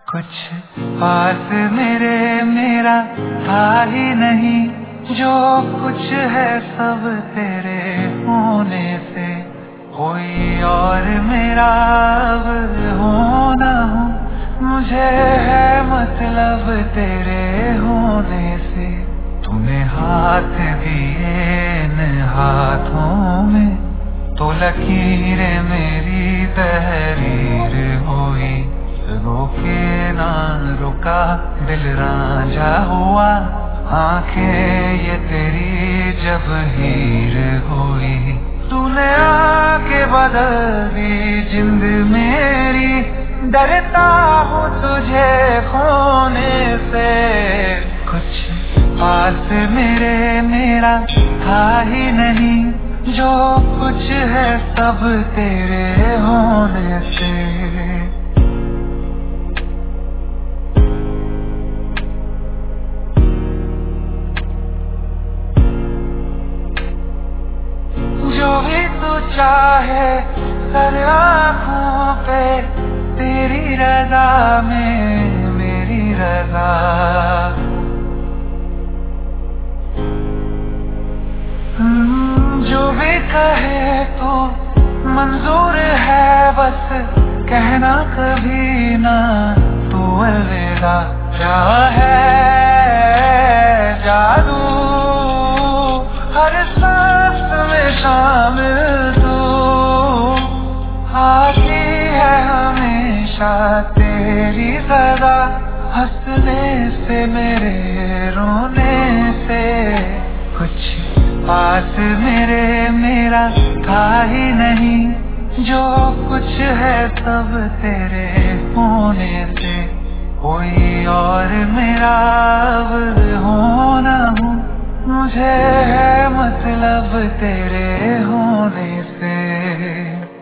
कुछ पास मेरा था ही नहीं, जो कुछ है सब तेरे होने से। कोई और मेरा अब हो ना हो, मुझे है मतलब तेरे होने से। तूने हाथ दिए इन हाथों में, तो लकीरें मेरी तहरीर हुई। रोके ना रुका दिल रांझा हुआ, आंखें ये तेरी जब हीर हुई। तूने आके बदल दी जिंद मेरी, डरता हूँ तुझे खोने से। कुछ पास मेरा था ही नहीं, जो कुछ है सब तेरे होने से। जो भी तू चाहे कर आँखों पे, तेरी रज़ा में मेरी रज़ा। जो भी कहे तो मंजूर है, बस कहना कभी ना तू अलविदा। क्या है जादू हर सांस में शामिल तू, आती है हमेशा तेरी सदा। हंसने से मेरे रोने से, कुछ पास मेरा था ही नहीं, जो कुछ है सब तेरे होने से। कोई और मेरा अब हो ना हो, मुझे है मतलब तेरे होने से।